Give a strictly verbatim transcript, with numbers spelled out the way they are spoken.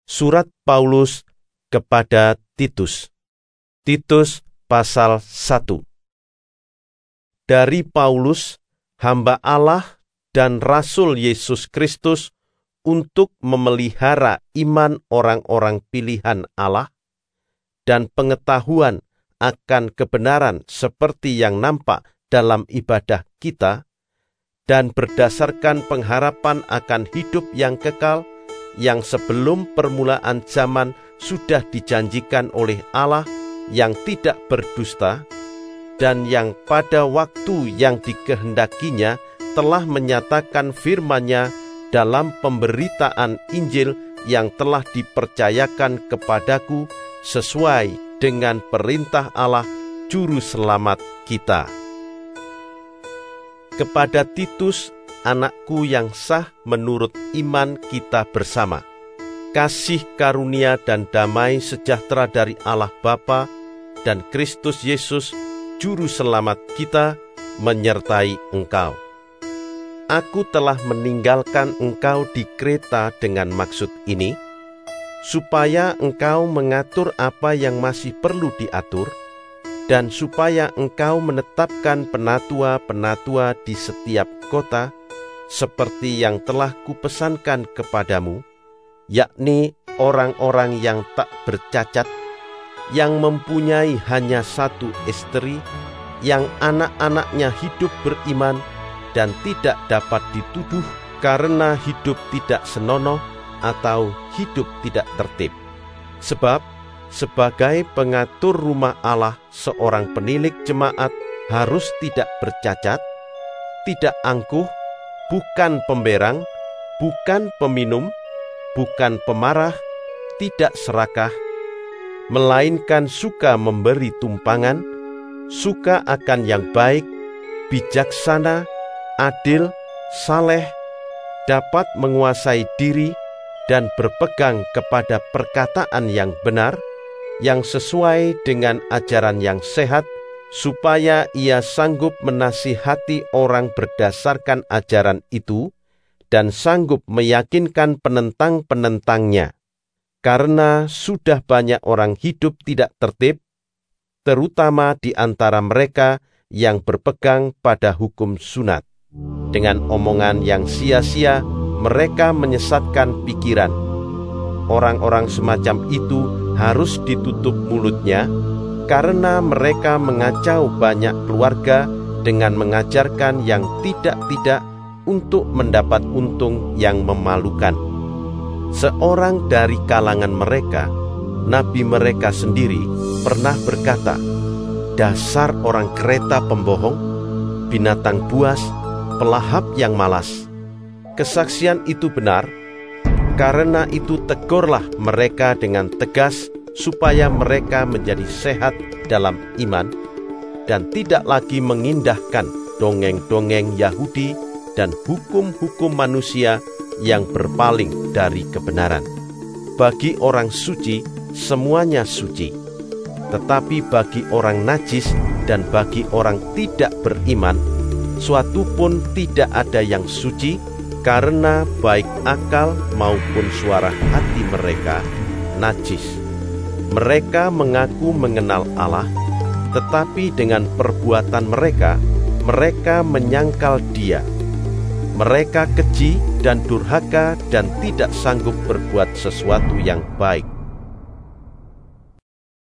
Surat Paulus kepada Titus. Titus pasal satu. Dari Paulus, hamba Allah dan Rasul Yesus Kristus, untuk memelihara iman orang-orang pilihan Allah dan pengetahuan akan kebenaran seperti yang nampak dalam ibadah kita, dan berdasarkan pengharapan akan hidup yang kekal, yang sebelum permulaan zaman sudah dijanjikan oleh Allah yang tidak berdusta, dan yang pada waktu yang dikehendakinya telah menyatakan firman-Nya dalam pemberitaan Injil yang telah dipercayakan kepadaku sesuai dengan perintah Allah Juru Selamat kita. Kepada Titus, anakku yang sah menurut iman kita bersama, kasih karunia dan damai sejahtera dari Allah Bapa dan Kristus Yesus, Juru Selamat kita, menyertai engkau. Aku telah meninggalkan engkau di Kreta dengan maksud ini, supaya engkau mengatur apa yang masih perlu diatur, dan supaya engkau menetapkan penatua-penatua di setiap kota, seperti yang telah kupesankan kepadamu, yakni orang-orang yang tak bercacat, yang mempunyai hanya satu istri, yang anak-anaknya hidup beriman dan tidak dapat dituduh karena hidup tidak senonoh atau hidup tidak tertib. Sebab sebagai pengatur rumah Allah, seorang penilik jemaat harus tidak bercacat, tidak angkuh, bukan pemberang, bukan peminum, bukan pemarah, tidak serakah, melainkan suka memberi tumpangan, suka akan yang baik, bijaksana, adil, saleh, dapat menguasai diri, dan berpegang kepada perkataan yang benar, yang sesuai dengan ajaran yang sehat, supaya ia sanggup menasihati orang berdasarkan ajaran itu, dan sanggup meyakinkan penentang-penentangnya. Karena sudah banyak orang hidup tidak tertib, terutama di antara mereka yang berpegang pada hukum sunat. Dengan omongan yang sia-sia, mereka menyesatkan pikiran. Orang-orang semacam itu harus ditutup mulutnya, karena mereka mengacau banyak keluarga dengan mengajarkan yang tidak-tidak untuk mendapat untung yang memalukan. Seorang dari kalangan mereka, nabi mereka sendiri, pernah berkata, "Dasar orang Kreta pembohong, binatang buas, pelahap yang malas." Kesaksian itu benar. Karena itu tegurlah mereka dengan tegas, supaya mereka menjadi sehat dalam iman, dan tidak lagi mengindahkan dongeng-dongeng Yahudi dan hukum-hukum manusia yang berpaling dari kebenaran. Bagi orang suci, semuanya suci. Tetapi bagi orang najis dan bagi orang tidak beriman, suatu pun tidak ada yang suci, karena baik akal maupun suara hati mereka najis. Mereka mengaku mengenal Allah, tetapi dengan perbuatan mereka, mereka menyangkal Dia. Mereka keji dan durhaka dan tidak sanggup berbuat sesuatu yang baik.